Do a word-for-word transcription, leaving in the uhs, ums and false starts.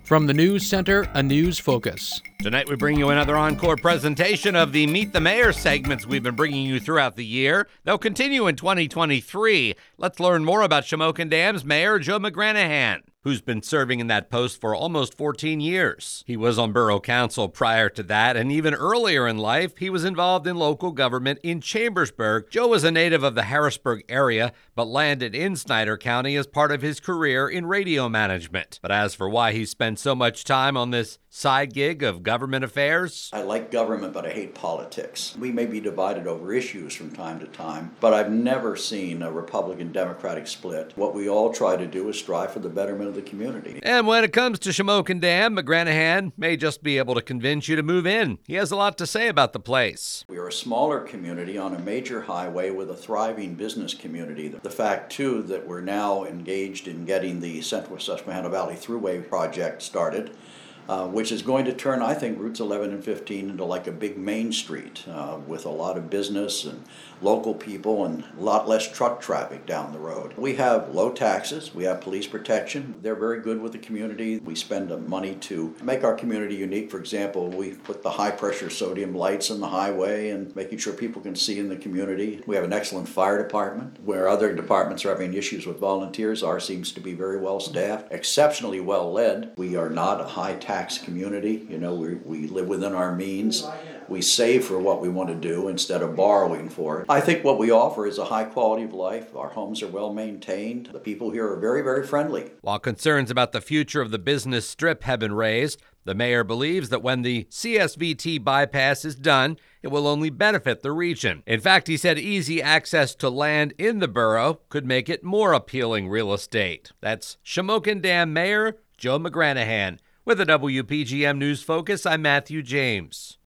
From the News Center, a news focus. Tonight we bring you another encore presentation of the Meet the Mayor segments we've been bringing you throughout the year. They'll continue in twenty twenty-three. Let's learn more about Shamokin Dam's Mayor Joe McGranahan, who's been serving in that post for almost fourteen years. He was on Borough Council prior to that, and even earlier in life, he was involved in local government in Chambersburg. Joe was a native of the Harrisburg area, but landed in Snyder County as part of his career in radio management. But as for why he spent so much time on this side gig of government affairs, I like government, but I hate politics. We may be divided over issues from time to time, but I've never seen a Republican-Democratic split. What we all try to do is strive for the betterment of the community. And when it comes to Shamokin Dam, McGranahan may just be able to convince you to move in. He has a lot to say about the place. We are a smaller community on a major highway with a thriving business community. The fact, too, that we're now engaged in getting the Central Susquehanna Valley Thruway project started, Uh, which is going to turn, I think, routes eleven and fifteen into like a big main street uh, with a lot of business and local people and a lot less truck traffic down the road. We have low taxes, we have police protection. They're very good with the community. We spend money to make our community unique. For example, we put the high-pressure sodium lights on the highway and making sure people can see in the community. We have an excellent fire department. Where other departments are having issues with volunteers, ours seems to be very well staffed, exceptionally well led. We are not a high-tax community. You know, we, we live within our means. We save for what we want to do instead of borrowing for it. I think what we offer is a high quality of life. Our homes are well maintained. The people here are very, very friendly. While concerns about the future of the business strip have been raised, the mayor believes that when the C S V T bypass is done, it will only benefit the region. In fact, he said easy access to land in the borough could make it more appealing real estate. That's Shamokin Dam Mayor Joe McGranahan. With a W P G M News Focus, I'm Matthew James.